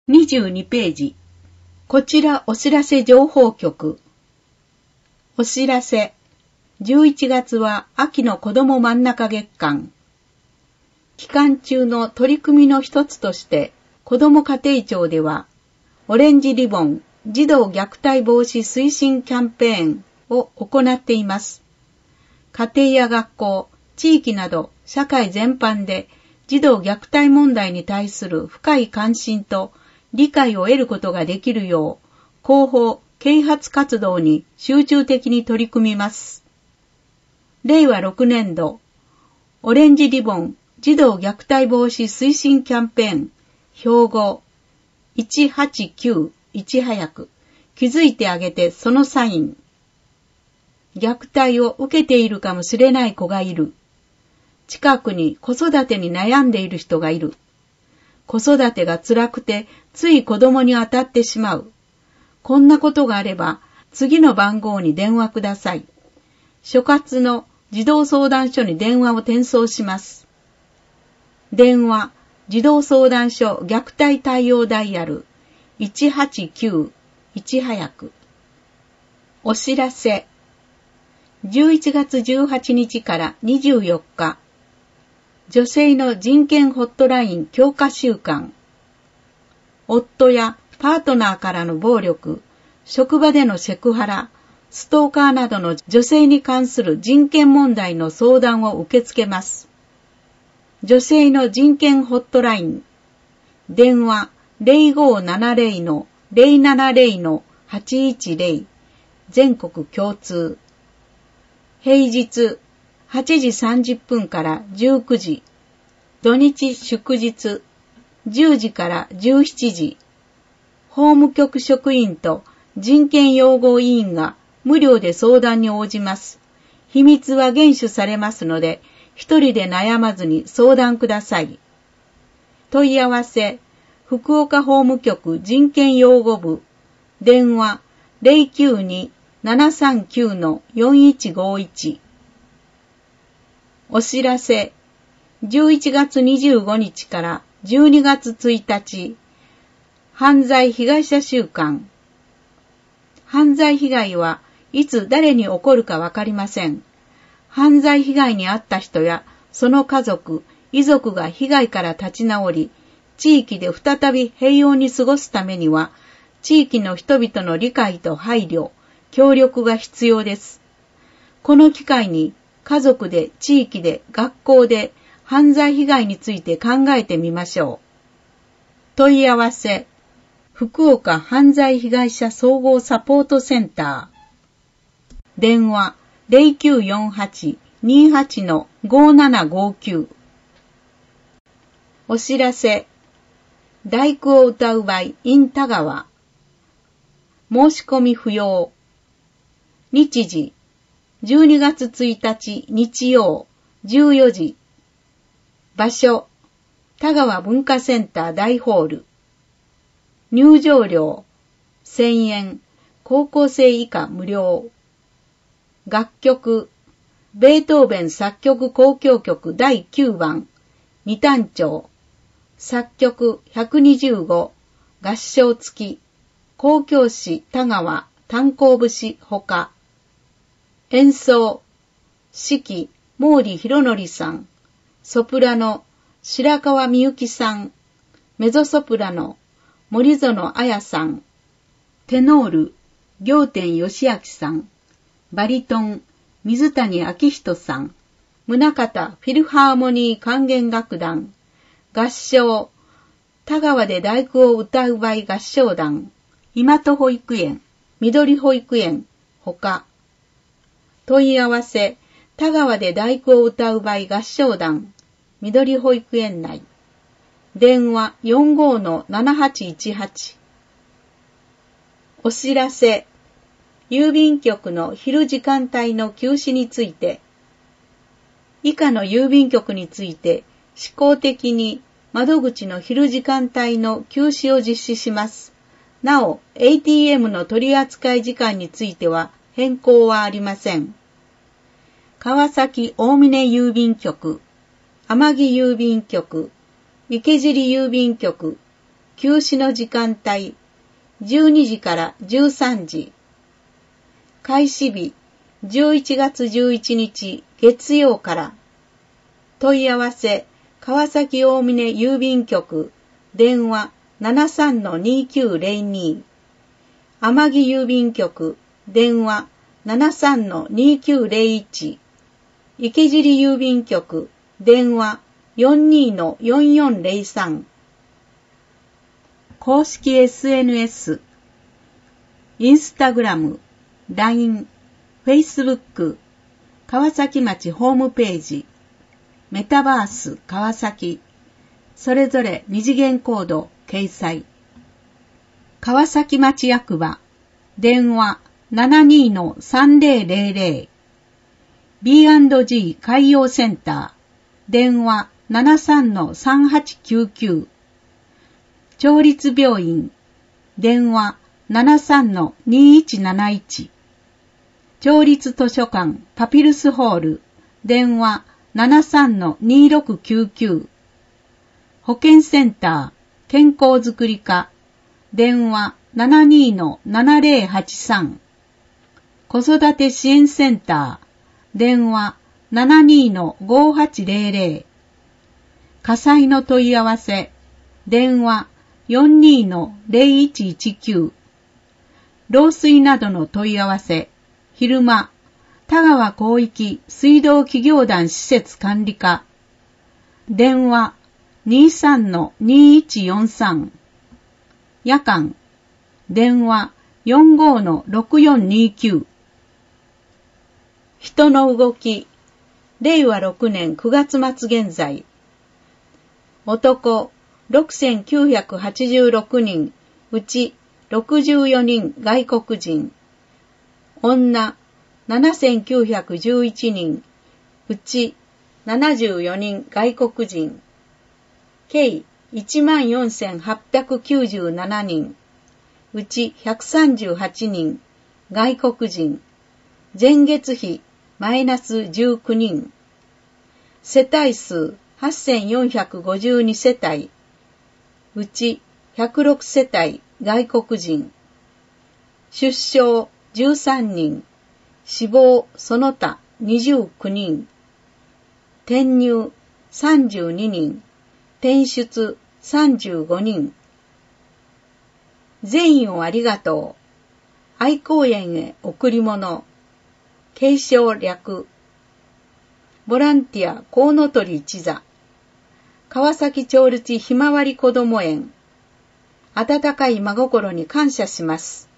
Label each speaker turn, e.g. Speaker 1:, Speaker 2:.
Speaker 1: 22ページ。こちらお知らせ情報局。お知らせ。11月は秋の子ども真ん中月間。期間中の取り組みの一つとして、子ども家庭庁では、オレンジリボン児童虐待防止推進キャンペーンを行っています。家庭や学校、地域など社会全般で児童虐待問題に対する深い関心と理解を得ることができるよう、広報・啓発活動に集中的に取り組みます。令和6年度、オレンジリボン児童虐待防止推進キャンペーン、標語189いち早く、気づいてあげてそのサイン。虐待を受けているかもしれない子がいる。近くに子育てに悩んでいる人がいる。子育てが辛くてつい子供に当たってしまう。こんなことがあれば次の番号に電話ください。所轄の児童相談所に電話を転送します。電話、児童相談所虐待対応ダイヤル189いち早く。お知らせ。11月18日から24日、女性の人権ホットライン強化週間。夫やパートナーからの暴力、職場でのセクハラ、ストーカーなどの女性に関する人権問題の相談を受け付けます。女性の人権ホットライン。電話0570-070-810。全国共通。平日8時30分から19時。土日祝日10時から17時。法務局職員と人権擁護委員が無料で相談に応じます。秘密は厳守されますので、一人で悩まずに相談ください。問い合わせ、福岡法務局人権擁護部、電話092-739-4151。お知らせ、11月25日から12月1日、犯罪被害者週間。犯罪被害はいつ誰に起こるかわかりません。犯罪被害に遭った人やその家族、遺族が被害から立ち直り、地域で再び平穏に過ごすためには、地域の人々の理解と配慮、協力が必要です。この機会に家族で、地域で、学校で犯罪被害について考えてみましょう。問い合わせ、福岡犯罪被害者総合サポートセンター。電話0948-28-5759。お知らせ、第九を歌う場合 in 田川。申し込み不要。日時、12月1日日曜14時。場所、田川文化センター大ホール。入場料、1000円。高校生以下無料。楽曲、ベートーベン作曲交響曲第9番。二単調。作曲125。合唱付き。交響詩田川炭鉱節ほか。演奏、指揮毛利博則さん。ソプラノ白川みゆきさん。メゾソプラノ森園彩さん。テノール行天義明さん。バリトン水谷明人さん。宗像フィルハーモニー管弦楽団。合唱田川で第九を歌う場合合唱団。今戸保育園、緑保育園、ほか。問い合わせ、田川で第九を歌う場合合唱団、緑保育園内。電話45-7818。お知らせ、郵便局の昼時間帯の休止について。以下の郵便局について、試行的に窓口の昼時間帯の休止を実施します。なお、ATM の取扱い時間については変更はありません。川崎大峰郵便局、天城郵便局、池尻郵便局、 休止の時間帯、12時から13時。開始日、11月11日月曜から。問い合わせ、川崎大峰郵便局、電話 73-2902。天城郵便局、電話 73-2901。池尻郵便局、電話 42-4403。公式 SNS、インスタグラム、LINE、Facebook、川崎町ホームページ、メタバース川崎、それぞれ二次元コード掲載。川崎町役場、電話 72-3000。B&G 海洋センター、電話 73-3899。町立病院、電話 73-2171。町立図書館パピルスホール、電話 73-2699。保健センター、健康づくり課、電話 72-7083。子育て支援センター、電話 72-5800。火災の問い合わせ、電話 42-0119。漏水などの問い合わせ、昼間、田川広域水道企業団施設管理課、電話 23-2143。夜間、電話 45-6429。人の動き、令和6年9月末現在。男6986人、うち64人外国人。女7911人、うち74人外国人。計14897人、うち138人外国人。前月比マイナス19人。世帯数8452世帯。うち106世帯外国人。出生13人。死亡その他29人。転入32人。転出35人。善意をありがとう。愛公園へ贈り物。継承略。ボランティアコウノトリ一座。川崎町立ひまわりこども園。温かい真心に感謝します。